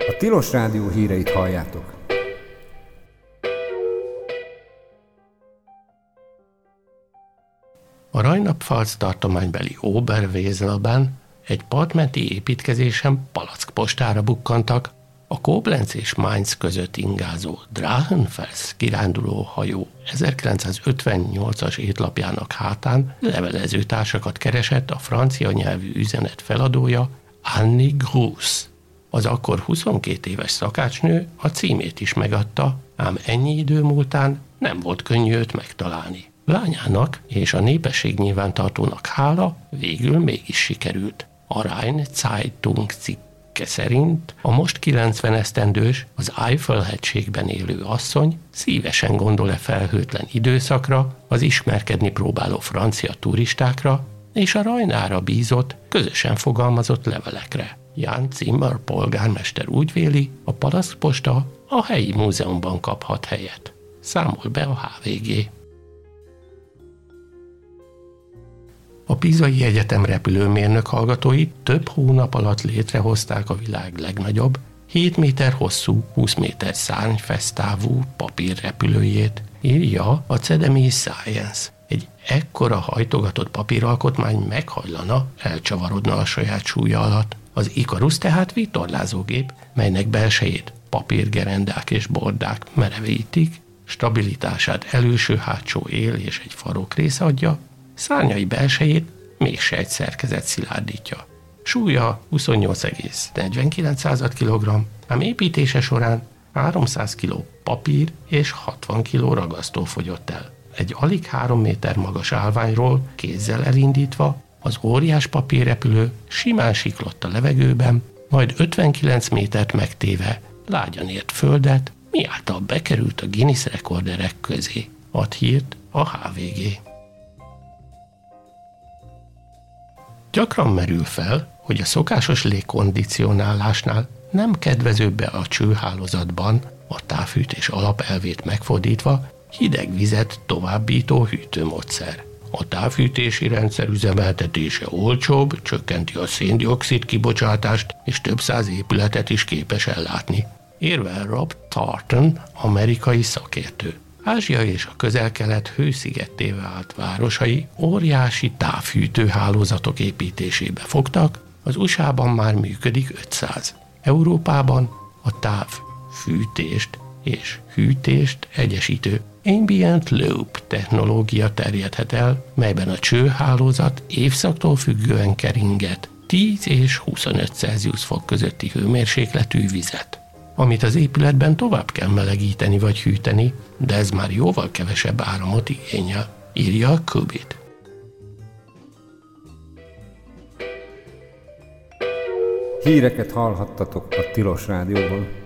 A Tilos Rádió híreit halljátok. A Rheinland-Pfalz tartománybeli Oberweselben egy partmenti építkezésen palackpostára bukkantak. A Koblenz és Mainz között ingázó Drachenfels kiránduló hajó 1958-as étlapjának hátán levelezőtársakat keresett a francia nyelvű üzenet feladója Annie Gruss. Az akkor 22 éves szakácsnő a címét is megadta, ám ennyi idő múltán nem volt könnyű őt megtalálni. Lányának és a népességnyilvántartónak hála végül mégis sikerült. A Rhein Zeitung cikke szerint a most 90 esztendős, az Eifel-hegységben élő asszony szívesen gondol-e felhőtlen időszakra, az ismerkedni próbáló francia turistákra és a Rajnára bízott, közösen fogalmazott levelekre. Jan Zimmer polgármester úgy véli, a palackposta a helyi múzeumban kaphat helyet. Számol be a HVG. A Pisai Egyetem repülőmérnök hallgatói több hónap alatt létrehozták a világ legnagyobb, 7 méter hosszú, 20 méter szárnyfesztávú papírrepülőjét, írja a CDMI Science. Egy ekkora hajtogatott papíralkotmány meghajlana, elcsavarodna a saját súlya alatt. Az Ikarus tehát vitorlázógép, melynek belsejét papírgerendák és bordák merevítik, stabilitását előső-hátsó él és egy farokrész adja, szárnyai belsejét még sejtszerkezet szilárdítja. Súlya 28,49 kg, ám építése során 300 kg papír és 60 kg ragasztó fogyott el. Egy alig 3 méter magas állványról kézzel elindítva az óriás papírrepülő simán siklott a levegőben, majd 59 métert megtéve lágyan ért földet, miáltal bekerült a Guinness rekorderek közé. Ad hírt a HVG. Gyakran merül fel, hogy a szokásos légkondicionálásnál nem kedvezőbb a csőhálózatban, a távfűtés alapelvét megfordítva, hideg vizet továbbító hűtőmódszer. A távfűtési rendszer üzemeltetése olcsóbb, csökkenti a szén-dioxid kibocsátást, és több száz épületet is képes ellátni. Érvel Rob Thornton, amerikai szakértő. Ázsia és a Közel-Kelet hőszigetté vált városai óriási távfűtőhálózatok építésébe fogtak, az USA-ban már működik 500. Európában a távfűtést és hűtést egyesítő Ambient Loop technológia terjedhet el, melyben a csőhálózat évszaktól függően keringet 10 és 25 Celsius fok közötti hőmérsékletű vizet, amit az épületben tovább kell melegíteni vagy hűteni, de ez már jóval kevesebb áramot igényel, írja a Qubit. Híreket hallhattatok a Tilos Rádióban.